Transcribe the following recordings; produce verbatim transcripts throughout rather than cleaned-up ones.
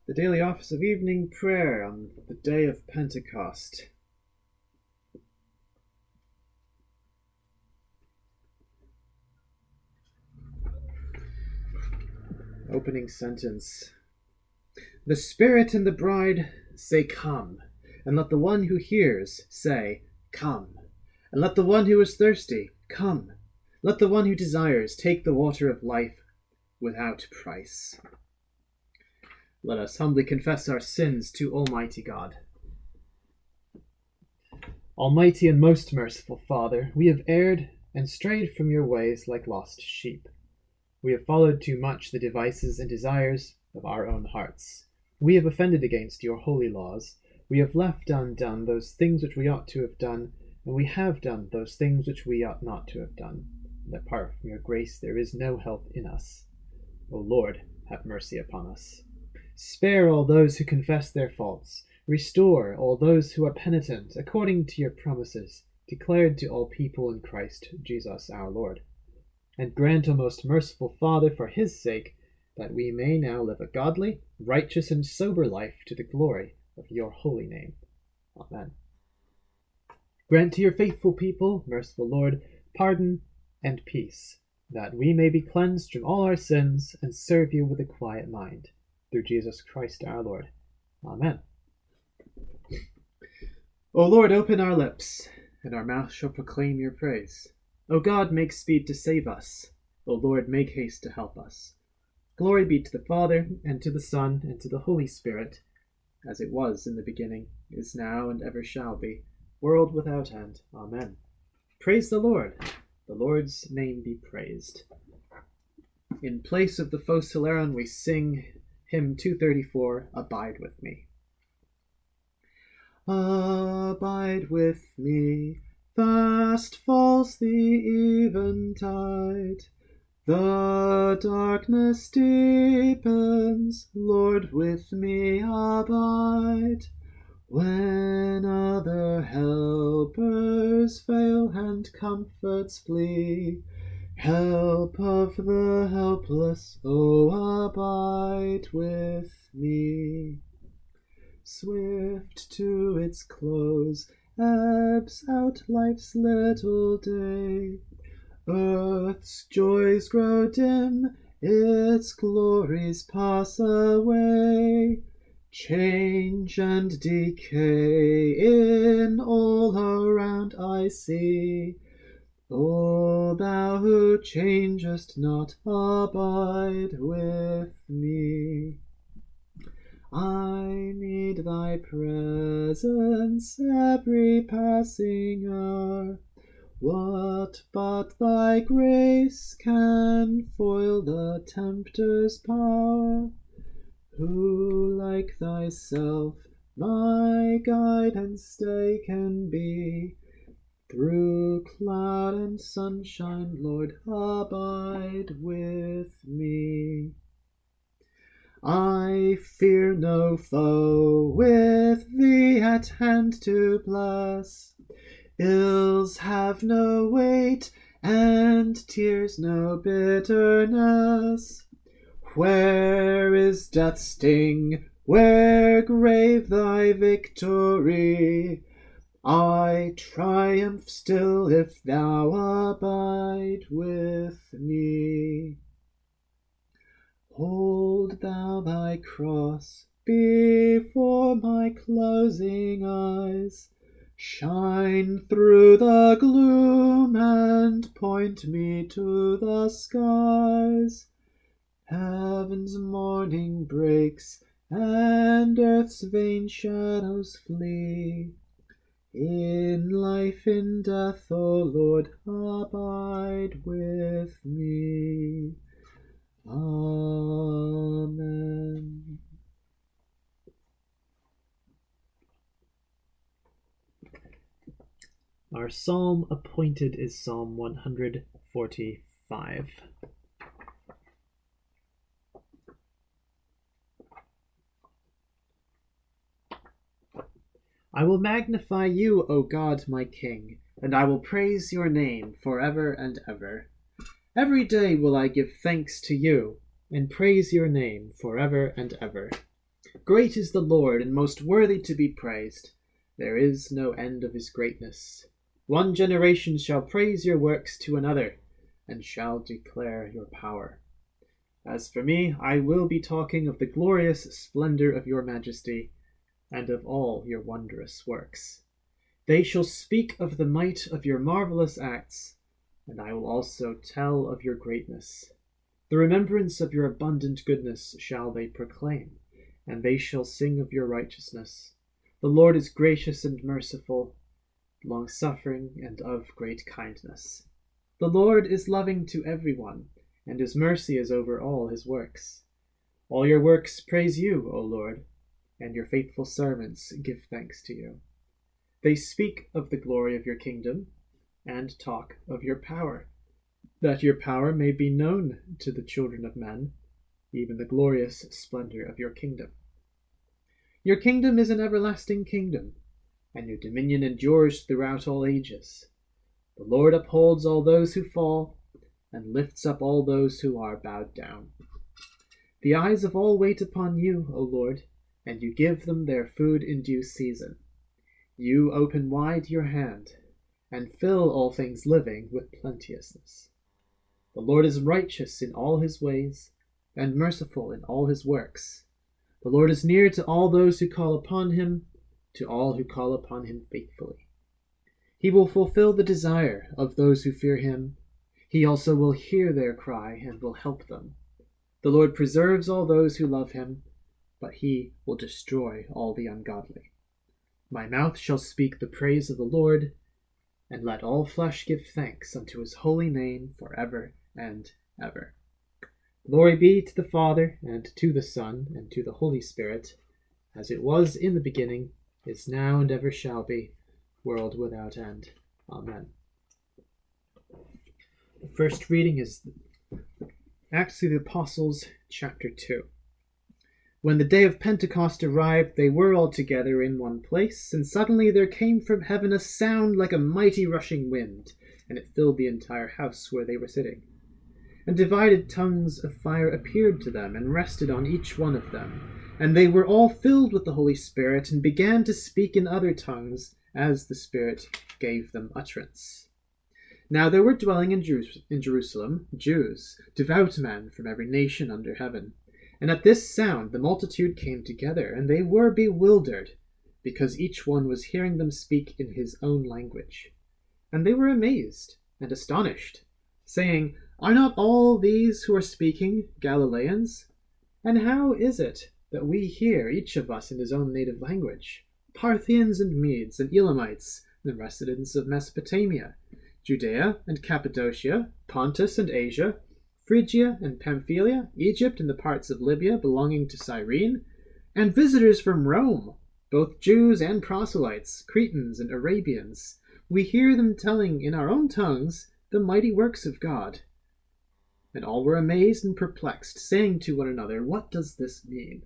The daily office of evening prayer on the day of Pentecost. Opening sentence. The Spirit and the bride say, "Come," and let the one who hears say, "Come," and let the one who is thirsty come. Let the one who desires take the water of life without price. Let us humbly confess our sins to Almighty God. Almighty and most merciful Father, we have erred and strayed from your ways like lost sheep. We have followed too much the devices and desires of our own hearts. We have offended against your holy laws. We have left undone those things which we ought to have done, and we have done those things which we ought not to have done. And apart from your grace there is no help in us. O Lord, have mercy upon us. Spare all those who confess their faults. Restore all those who are penitent, according to your promises, declared to all people in Christ Jesus our Lord. And grant, O most merciful Father, for his sake, that we may now live a godly, righteous, and sober life to the glory of your holy name. Amen. Grant to your faithful people, merciful Lord, pardon and peace, that we may be cleansed from all our sins and serve you with a quiet mind. Through Jesus Christ our Lord. Amen. O Lord, open our lips, and our mouth shall proclaim your praise. O God, make speed to save us. O Lord, make haste to help us. Glory be to the Father, and to the Son, and to the Holy Spirit, as it was in the beginning, is now, and ever shall be, world without end. Amen. Praise the Lord. The Lord's name be praised. In place of the Phos Hilaron, we sing hymn two thirty-four, Abide with Me. Abide with me, fast falls the eventide. The darkness deepens, Lord, with me abide. When other helpers fail and comforts flee, help of the helpless, oh, abide with me. Swift to its close ebbs out life's little day. Earth's joys grow dim, its glories pass away. Change and decay in all around I see. O thou who changest not, abide with me. I need thy presence every passing hour. What but thy grace can foil the tempter's power? Who like thyself my guide and stay can be? Through cloud and sunshine, Lord, abide with me. I fear no foe with thee at hand to bless. Ills have no weight, and tears no bitterness. Where is death's sting? Where grave thy victory? I triumph still if thou abide with me. Hold thou thy cross before my closing eyes. Shine through the gloom and point me to the skies. Heaven's morning breaks and earth's vain shadows flee. In life, in death, O Lord, abide with me. Amen. Our psalm appointed is Psalm one forty-five. I will magnify you, O God, my King, and I will praise your name forever and ever. Every day will I give thanks to you, and praise your name forever and ever. Great is the Lord, and most worthy to be praised. There is no end of his greatness. One generation shall praise your works to another, and shall declare your power. As for me, I will be talking of the glorious splendor of your majesty, and of all your wondrous works. They shall speak of the might of your marvelous acts, and I will also tell of your greatness. The remembrance of your abundant goodness shall they proclaim, and they shall sing of your righteousness. The Lord is gracious and merciful, long-suffering, and of great kindness. The Lord is loving to everyone, and his mercy is over all his works. All your works praise you, O Lord, and your faithful servants give thanks to you. They speak of the glory of your kingdom, and talk of your power, that your power may be known to the children of men, even the glorious splendor of your kingdom. Your kingdom is an everlasting kingdom, and your dominion endures throughout all ages. The Lord upholds all those who fall, and lifts up all those who are bowed down. The eyes of all wait upon you, O Lord, and you give them their food in due season. You open wide your hand, and fill all things living with plenteousness. The Lord is righteous in all his ways, and merciful in all his works. The Lord is near to all those who call upon him, to all who call upon him faithfully. He will fulfill the desire of those who fear him. He also will hear their cry and will help them. The Lord preserves all those who love him, but he will destroy all the ungodly. My mouth shall speak the praise of the Lord, and let all flesh give thanks unto his holy name forever and ever. Glory be to the Father, and to the Son, and to the Holy Spirit, as it was in the beginning, is now, and ever shall be, world without end. Amen. The first reading is Acts of the Apostles, chapter two. When the day of Pentecost arrived, they were all together in one place, and suddenly there came from heaven a sound like a mighty rushing wind, and it filled the entire house where they were sitting. And divided tongues of fire appeared to them, and rested on each one of them. And they were all filled with the Holy Spirit, and began to speak in other tongues, as the Spirit gave them utterance. Now there were dwelling in, Jer- in Jerusalem Jews, devout men from every nation under heaven. And at this sound the multitude came together, and they were bewildered, because each one was hearing them speak in his own language. And they were amazed and astonished, saying, Are not all these who are speaking Galileans? And how is it that we hear each of us in his own native language? Parthians and Medes and Elamites, the residents of Mesopotamia, Judea and Cappadocia, Pontus and Asia, Phrygia and Pamphylia, Egypt and the parts of Libya belonging to Cyrene, and visitors from Rome, both Jews and proselytes, Cretans and Arabians. We hear them telling in our own tongues the mighty works of God. And all were amazed and perplexed, saying to one another, What does this mean?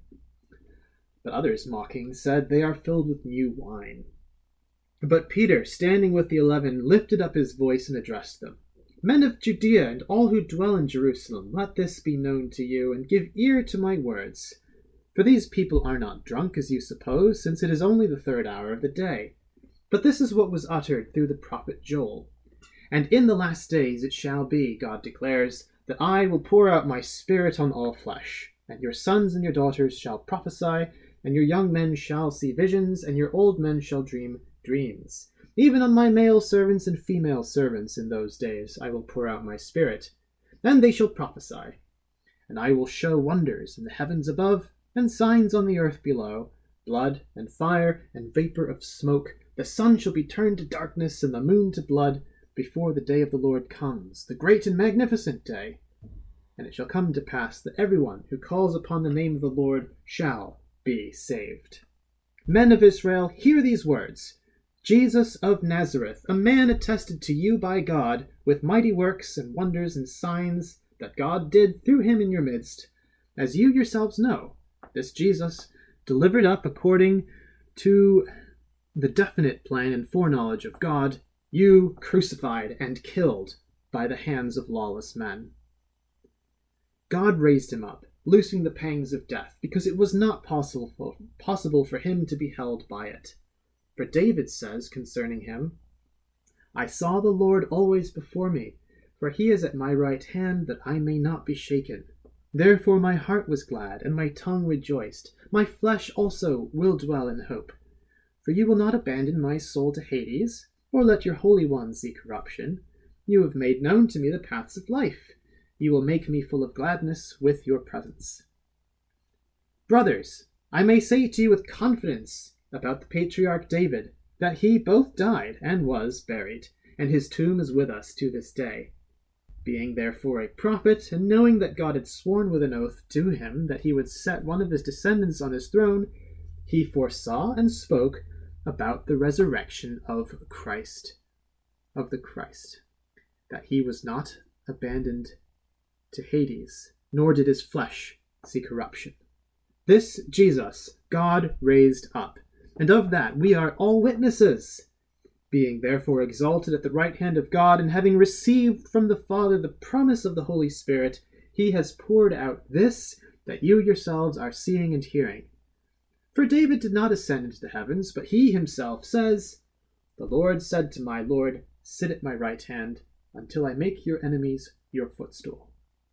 But others, mocking, said, They are filled with new wine. But Peter, standing with the eleven, lifted up his voice and addressed them. Men of Judea and all who dwell in Jerusalem, let this be known to you, and give ear to my words. For these people are not drunk, as you suppose, since it is only the third hour of the day. But this is what was uttered through the prophet Joel. And in the last days it shall be, God declares, that I will pour out my Spirit on all flesh, and your sons and your daughters shall prophesy, and your young men shall see visions, and your old men shall dream dreams. Even on my male servants and female servants in those days I will pour out my Spirit, and they shall prophesy. And I will show wonders in the heavens above, and signs on the earth below, blood and fire and vapor of smoke. The sun shall be turned to darkness, and the moon to blood, before the day of the Lord comes, the great and magnificent day. And it shall come to pass that everyone who calls upon the name of the Lord shall be saved. Men of Israel, hear these words. Jesus of Nazareth, a man attested to you by God with mighty works and wonders and signs that God did through him in your midst, as you yourselves know, this Jesus, delivered up according to the definite plan and foreknowledge of God, you crucified and killed by the hands of lawless men. God raised him up, loosing the pangs of death, because it was not possible for, possible for him to be held by it. For David says concerning him, I saw the Lord always before me, for he is at my right hand, that I may not be shaken. Therefore my heart was glad, and my tongue rejoiced. My flesh also will dwell in hope. For you will not abandon my soul to Hades, or let your Holy One see corruption. You have made known to me the paths of life. You will make me full of gladness with your presence. Brothers, I may say to you with confidence about the patriarch David, that he both died and was buried, and his tomb is with us to this day. Being therefore a prophet, and knowing that God had sworn with an oath to him that he would set one of his descendants on his throne, he foresaw and spoke about the resurrection of Christ, of the Christ, that he was not abandoned to Hades, nor did his flesh see corruption. This Jesus God raised up, and of that we are all witnesses. Being therefore exalted at the right hand of God, and having received from the Father the promise of the Holy Spirit, he has poured out this that you yourselves are seeing and hearing. For David did not ascend into the heavens, but he himself says, The Lord said to my Lord, Sit at my right hand, until I make your enemies your footstool.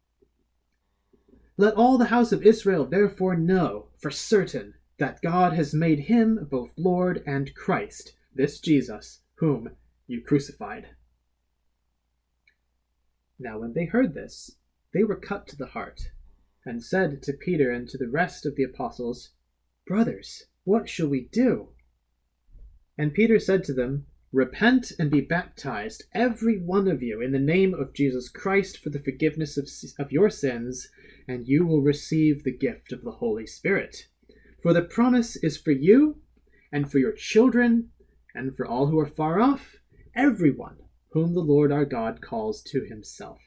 Let all the house of Israel therefore know for certain that God has made him both Lord and Christ, this Jesus, whom you crucified. Now when they heard this, they were cut to the heart, and said to Peter and to the rest of the apostles, Brothers, what shall we do? And Peter said to them, Repent and be baptized, every one of you, in the name of Jesus Christ for the forgiveness of, of your sins, and you will receive the gift of the Holy Spirit. For the promise is for you, and for your children, and for all who are far off, everyone whom the Lord our God calls to himself.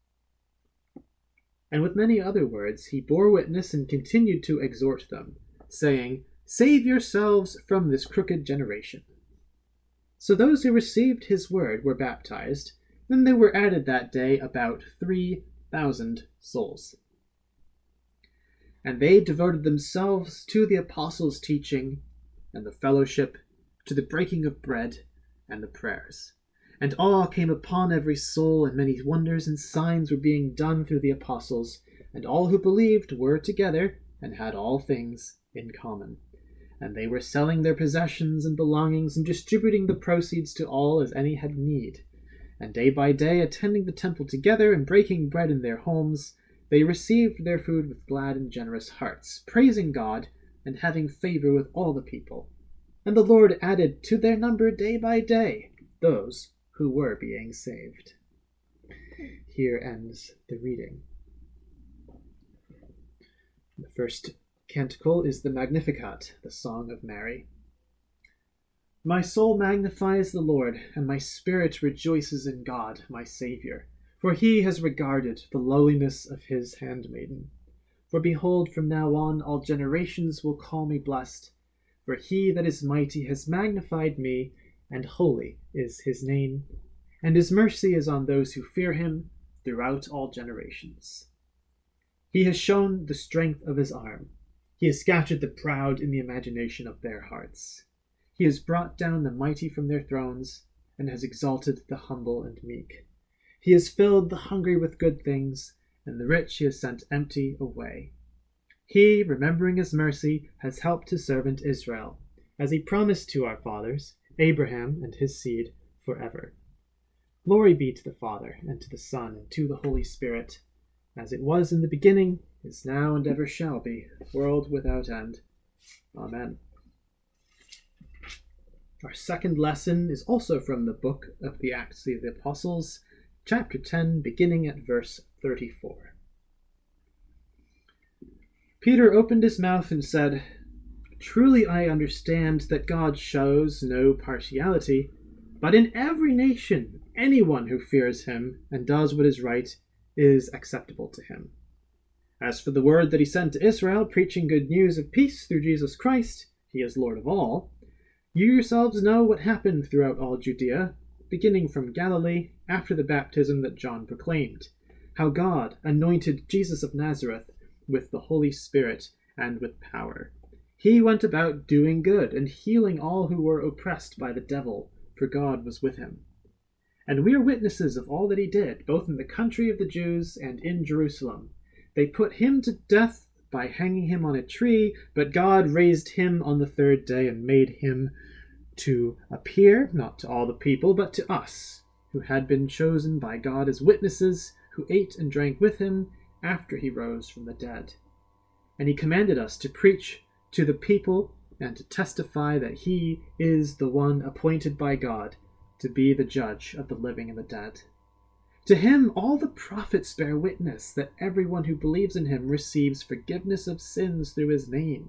And with many other words he bore witness and continued to exhort them, saying, Save yourselves from this crooked generation. So those who received his word were baptized, and there were added that day about three thousand souls. And they devoted themselves to the apostles' teaching and the fellowship, to the breaking of bread and the prayers. And awe came upon every soul, and many wonders and signs were being done through the apostles, and all who believed were together and had all things in common. And they were selling their possessions and belongings and distributing the proceeds to all as any had need. And day by day, attending the temple together and breaking bread in their homes, they received their food with glad and generous hearts, praising God and having favor with all the people. And the Lord added to their number day by day those who were being saved. Here ends the reading. The first canticle is the Magnificat, the Song of Mary. My soul magnifies the Lord, and my spirit rejoices in God, my Saviour, for he has regarded the lowliness of his handmaiden. For behold, from now on all generations will call me blessed, for he that is mighty has magnified me, and holy is his name, and his mercy is on those who fear him throughout all generations. He has shown the strength of his arm. He has scattered the proud in the imagination of their hearts. He has brought down the mighty from their thrones, and has exalted the humble and meek. He has filled the hungry with good things, and the rich he has sent empty away. He, remembering his mercy, has helped his servant Israel, as he promised to our fathers, Abraham and his seed forever. Glory be to the Father, and to the Son, and to the Holy Spirit, as it was in the beginning, is now, and ever shall be, world without end. Amen. Our second lesson is also from the book of the Acts of the Apostles, chapter ten, beginning at verse thirty-four. Peter opened his mouth and said, Truly I understand that God shows no partiality, but in every nation anyone who fears him and does what is right is acceptable to him. As for the word that he sent to Israel, preaching good news of peace through Jesus Christ, he is Lord of all, you yourselves know what happened throughout all Judea, beginning from Galilee, after the baptism that John proclaimed, how God anointed Jesus of Nazareth with the Holy Spirit and with power. He went about doing good and healing all who were oppressed by the devil, for God was with him. And we are witnesses of all that he did, both in the country of the Jews and in Jerusalem. They put him to death by hanging him on a tree, but God raised him on the third day and made him to appear, not to all the people, but to us, who had been chosen by God as witnesses, who ate and drank with him after he rose from the dead. And he commanded us to preach to the people and to testify that he is the one appointed by God to be the judge of the living and the dead. To him all the prophets bear witness that everyone who believes in him receives forgiveness of sins through his name.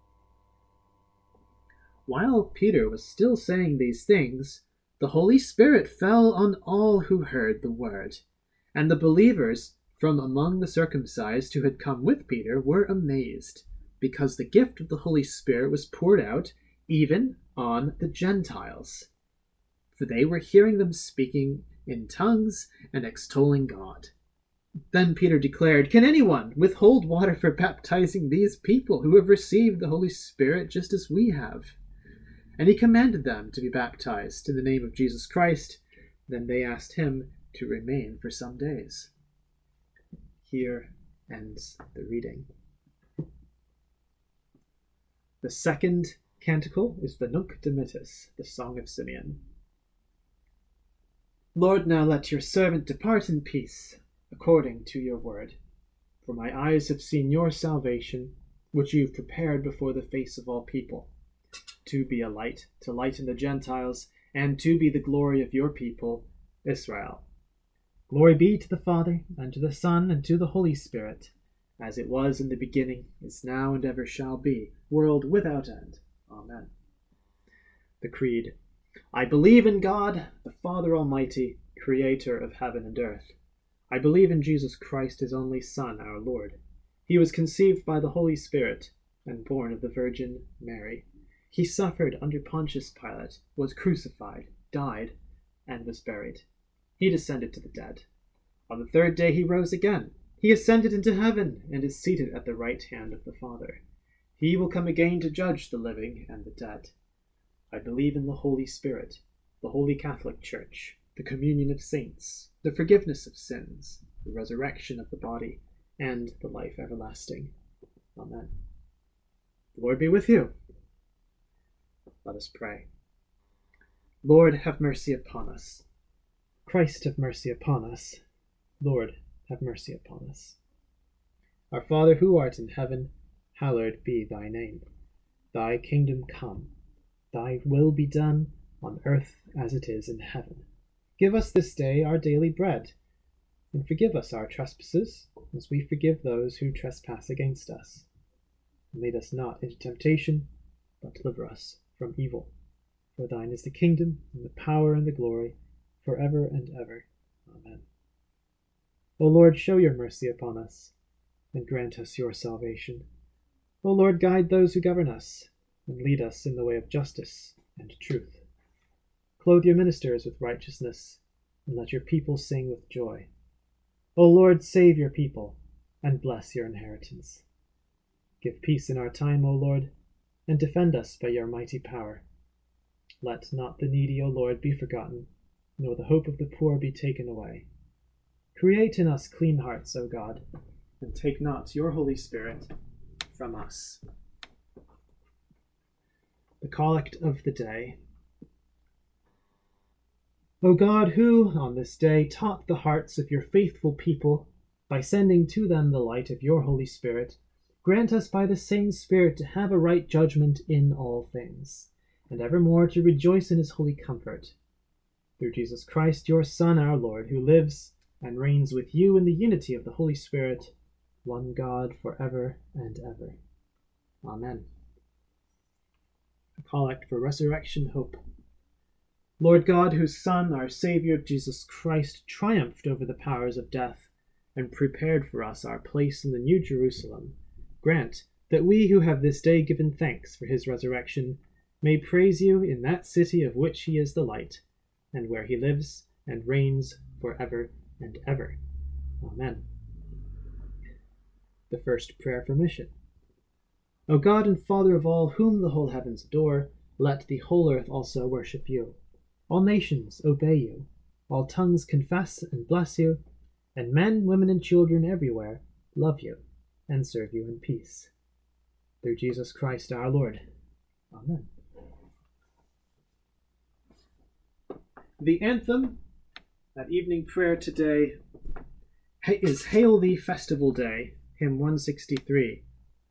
While Peter was still saying these things, the Holy Spirit fell on all who heard the word. And the believers from among the circumcised who had come with Peter were amazed, because the gift of the Holy Spirit was poured out even on the Gentiles. For they were hearing them speaking in tongues and extolling God. Then Peter declared, "Can anyone withhold water for baptizing these people who have received the Holy Spirit just as we have?" And he commanded them to be baptized in the name of Jesus Christ. Then they asked him to remain for some days. Here ends the reading. The second canticle is the Nunc Dimittis, the Song of Simeon. Lord, now let your servant depart in peace, according to your word. For my eyes have seen your salvation, which you've prepared before the face of all people, to be a light, to lighten the Gentiles, and to be the glory of your people, Israel. Glory be to the Father, and to the Son, and to the Holy Spirit, as it was in the beginning, is now, and ever shall be, world without end. Amen. The Creed. I believe in God, the Father Almighty, creator of heaven and earth. I believe in Jesus Christ, his only Son, our Lord. He was conceived by the Holy Spirit and born of the Virgin Mary. He suffered under Pontius Pilate, was crucified, died, and was buried. He descended to the dead. On the third day he rose again. He ascended into heaven and is seated at the right hand of the Father. He will come again to judge the living and the dead. I believe in the Holy Spirit, the Holy Catholic Church, the communion of saints, the forgiveness of sins, the resurrection of the body, and the life everlasting. Amen. The Lord be with you. Let us pray. Lord, have mercy upon us. Christ, have mercy upon us. Lord, have mercy upon us. Our Father, who art in heaven, hallowed be thy name. Thy kingdom come. Thy will be done on earth as it is in heaven. Give us this day our daily bread, and forgive us our trespasses, as we forgive those who trespass against us. And lead us not into temptation, but deliver us from evil. For thine is the kingdom, and the power, and the glory, for ever and ever. Amen. O Lord, show your mercy upon us, and grant us your salvation. O Lord, guide those who govern us, and lead us in the way of justice and truth. Clothe your ministers with righteousness, and let your people sing with joy. O Lord, save your people, and bless your inheritance. Give peace in our time, O Lord, and defend us by your mighty power. Let not the needy, O Lord, be forgotten, nor the hope of the poor be taken away. Create in us clean hearts, O God, and take not your Holy Spirit from us. The Collect of the Day. O God, who, on this day, taught the hearts of your faithful people by sending to them the light of your Holy Spirit, grant us by the same Spirit to have a right judgment in all things, and evermore to rejoice in his holy comfort. Through Jesus Christ, your Son, our Lord, who lives and reigns with you in the unity of the Holy Spirit, one God, for ever and ever. Amen. A collect for resurrection hope. Lord God, whose Son, our Saviour, Jesus Christ, triumphed over the powers of death and prepared for us our place in the New Jerusalem, grant that we who have this day given thanks for his resurrection may praise you in that city of which he is the light, and where he lives and reigns for ever and ever. Amen. The first prayer for mission. O God and Father of all, whom the whole heavens adore, let the whole earth also worship you. All nations obey you. All tongues confess and bless you, and men, women, and children everywhere love you and serve you in peace. Through Jesus Christ our Lord. Amen. The anthem at evening prayer today is Hail Thee Festival Day, hymn one sixty-three.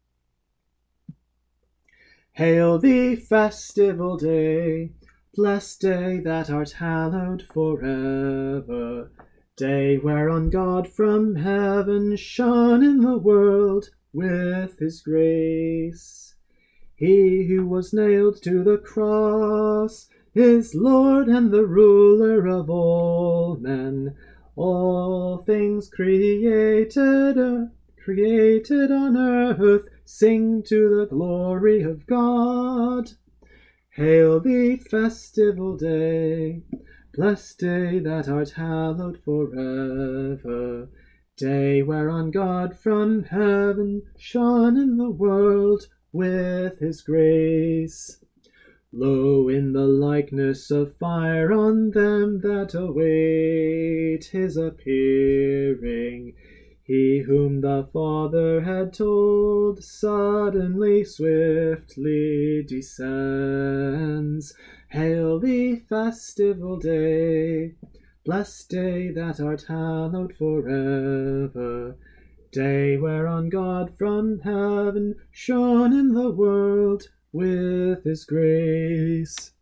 Hail thee, festival day, blessed day that art hallowed forever, day whereon God from heaven shone in the world with his grace. He who was nailed to the cross is Lord and the ruler of all men. All things created, uh, created on earth sing to the glory of God. Hail thee, festival day, blessed day that art hallowed forever, day whereon God from heaven shone in the world with his grace. Lo, in the likeness of fire on them that await his appearing, he whom the Father had told suddenly, swiftly descends. Hail thee, festival day, blessed day that art hallowed forever, day whereon God from heaven shone in the world with his grace.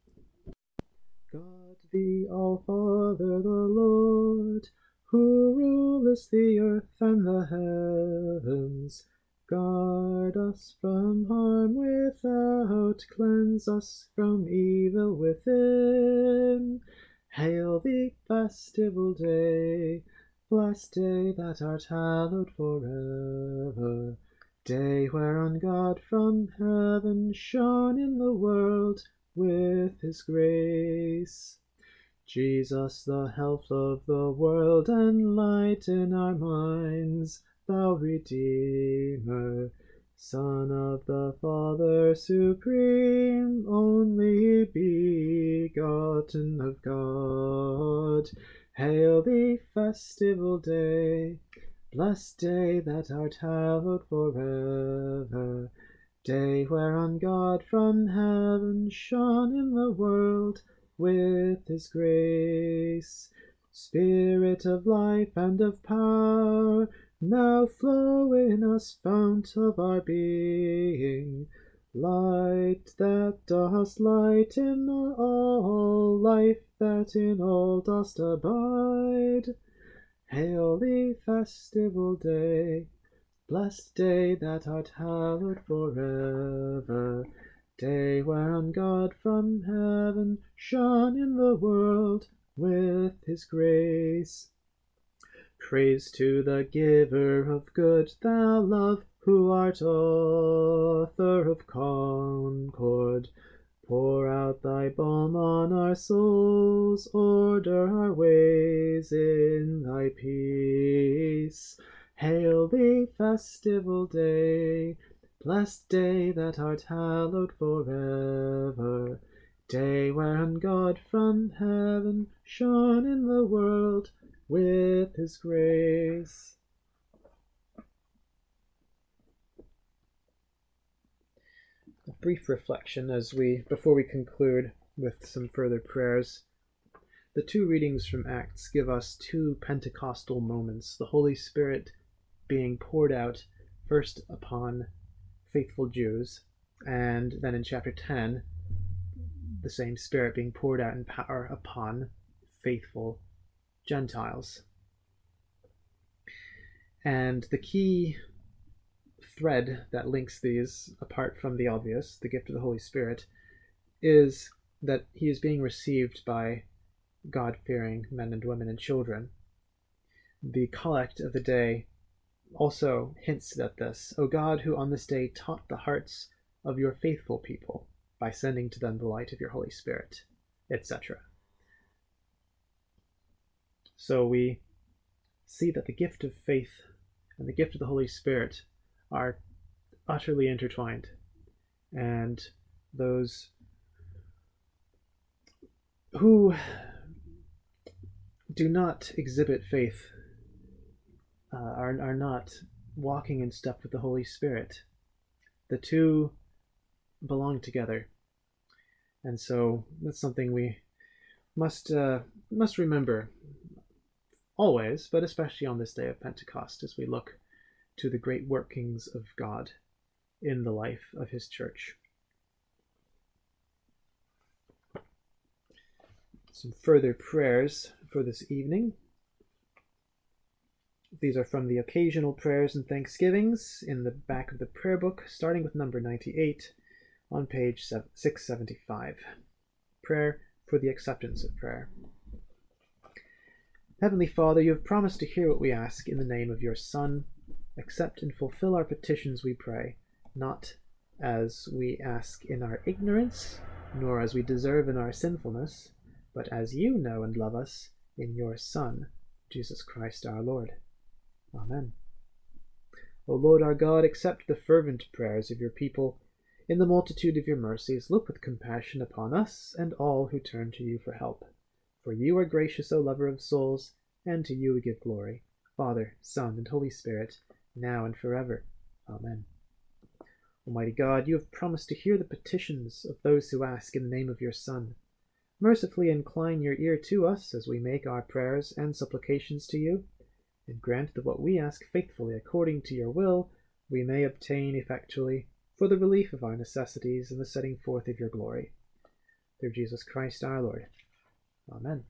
God the All-Father, the Lord, who rulest the earth and the heavens, guard us from harm without, cleanse us from evil within. Hail thee, festival day, blessed day that art hallowed forever, day whereon God from heaven shone in the world with his grace. Jesus, the health of the world and light in our minds, thou Redeemer, Son of the Father supreme, only begotten of God. Hail thee, festival day, blessed day that art hallowed forever, day whereon God from heaven shone in the world with his grace. Spirit of life and of power, now flow in us, fount of our being, light that dost lighten all, life that in all dost abide. Hail thee, festival day, blessed day that art hallowed forever, day whereon God from heaven shone in the world with his grace. Praise to the giver of good, thou love, who art author of concord. Pour out thy balm on our souls, order our ways in thy peace. Hail thee, festival day, blessed day that art hallowed forever, day whereon God from heaven shone in the world with his grace. A brief reflection as we, before we conclude with some further prayers. The two readings from Acts give us two Pentecostal moments, the Holy Spirit being poured out first upon faithful Jews, and then in chapter ten, the same Spirit being poured out in power upon faithful Gentiles. And the key thread that links these, apart from the obvious, the gift of the Holy Spirit, is that he is being received by God-fearing men and women and children. The collect of the day also hints at this. O God, who on this day taught the hearts of your faithful people by sending to them the light of your Holy Spirit, et cetera. So we see that the gift of faith and the gift of the Holy Spirit are utterly intertwined, and those who do not exhibit faith uh, are, are not walking in step with the Holy Spirit. The two belong together, and so that's something we must uh, must remember always, but especially on this day of Pentecost, as we look to the great workings of God in the life of his church. Some further prayers for this evening. These are from the occasional prayers and thanksgivings in the back of the prayer book, starting with number ninety-eight on page six seventy-five. Prayer for the acceptance of prayer. Heavenly Father, you have promised to hear what we ask in the name of your Son. Accept and fulfill our petitions, we pray, not as we ask in our ignorance, nor as we deserve in our sinfulness, but as you know and love us in your Son, Jesus Christ our Lord. Amen. O Lord our God, accept the fervent prayers of your people. In the multitude of your mercies, look with compassion upon us and all who turn to you for help. For you are gracious, O lover of souls, and to you we give glory, Father, Son, and Holy Spirit, now and forever. Amen. Almighty God, you have promised to hear the petitions of those who ask in the name of your Son. Mercifully incline your ear to us as we make our prayers and supplications to you, and grant that what we ask faithfully according to your will we may obtain effectually for the relief of our necessities and the setting forth of your glory. Through Jesus Christ our Lord. Amen.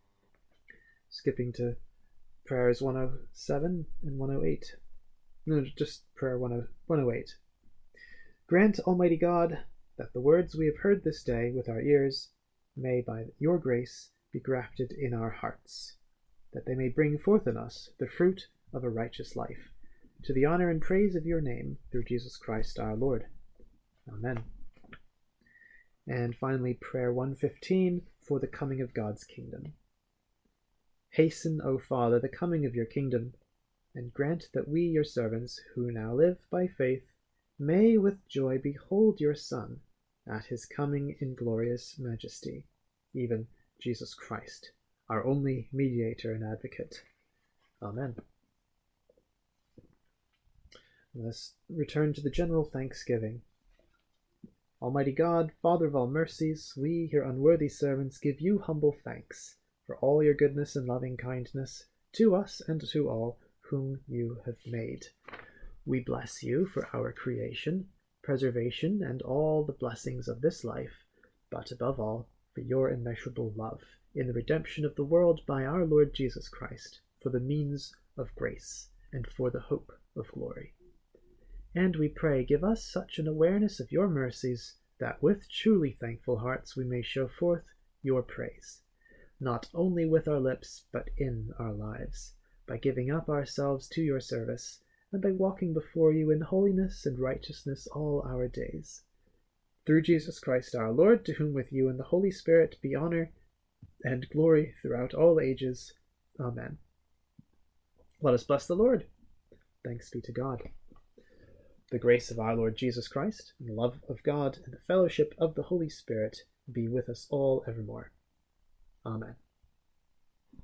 Skipping to prayers one oh seven and one oh eight. No, just prayer one oh eight. Grant, Almighty God, that the words we have heard this day with our ears may by your grace be grafted in our hearts, that they may bring forth in us the fruit of a righteous life, to the honor and praise of your name, through Jesus Christ our Lord. Amen. And finally, prayer one fifteen, for the coming of God's kingdom. Hasten, O Father, the coming of your kingdom, and grant that we, your servants, who now live by faith, may with joy behold your Son at his coming in glorious majesty, even Jesus Christ, our only mediator and advocate. Amen. Let's return to the general thanksgiving. Almighty God, Father of all mercies, we, your unworthy servants, give you humble thanks for all your goodness and loving kindness to us and to all whom you have made. We bless you for our creation, preservation, and all the blessings of this life, but above all, for your immeasurable love in the redemption of the world by our Lord Jesus Christ, for the means of grace and for the hope of glory. And we pray, give us such an awareness of your mercies that with truly thankful hearts we may show forth your praise, not only with our lips, but in our lives, by giving up ourselves to your service, and by walking before you in holiness and righteousness all our days. Through Jesus Christ our Lord, to whom with you and the Holy Spirit be honor and glory throughout all ages. Amen. Let us bless the Lord. Thanks be to God. The grace of our Lord Jesus Christ, and the love of God, and the fellowship of the Holy Spirit be with us all evermore. Amen.